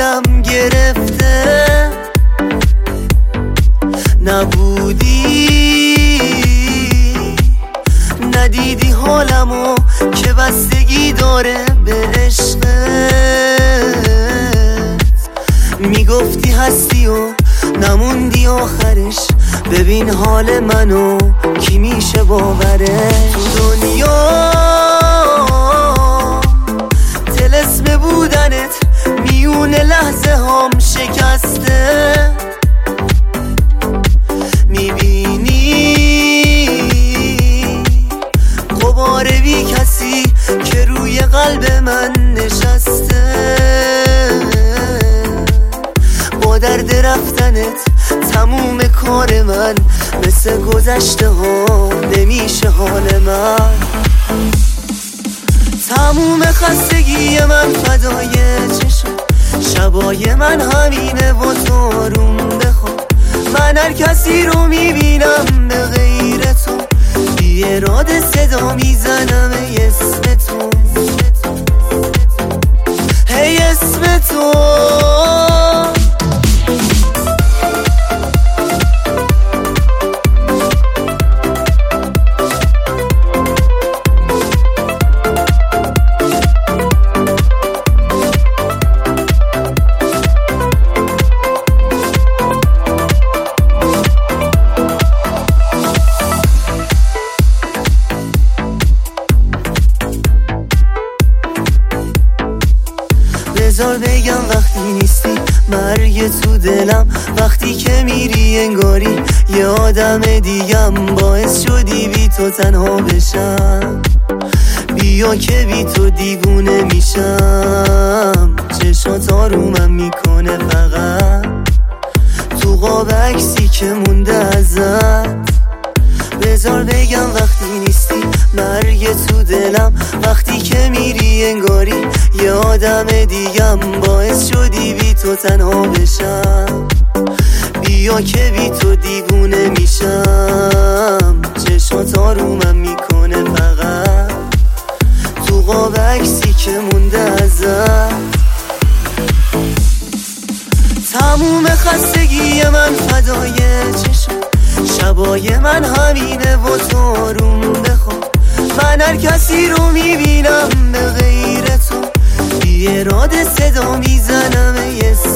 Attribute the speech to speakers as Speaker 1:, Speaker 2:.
Speaker 1: حالم گرفته، نبودی ندیدی حالمو که بستگی داره به عشقت. میگفتی هستی و نموندی آخرش، ببین حال منو کی میشه باوره. تو دنیا طلسم بودنت میون لحظه هام شکسته، میبینی غبار بی کسی که روی قلب من نشسته. با درد رفتنت تموم کار من مثل گذشته ها نمیشه حال من. تموم خستگی من فدای چشم شبای من همینه و تو آروم بخواب. من هر کسی رو میبینم به غیر تو، بی اراده صدا میزنم ای اسم تو، هی اسم تو. بذار بگم وقتی نیستی مرگ تو دلم، وقتی که میری انگاری یه آدم دیگم. باعث شدی بی تو تنها بشم، بیا که بی تو دیوونه میشم. چشات آرومم میکنه فقط تو قاب عکسی که مونده ازت. بذار بگم وقتی نیستی مرگ تو دلم، وقتی که میری انگاری یه آدم دیگم. باعث شدی بی تو تنها بشم، بیا که بی تو دیوونه میشم. چشات آرومم میکنه فقط تو قاب عکسی که مونده ازت. تموم خستگی من فدای چشم شبای من همینه و تو آروم بخواب. من هر کسی رو میبینم به غیر تو، بی اراده صدا میزنم ای اسم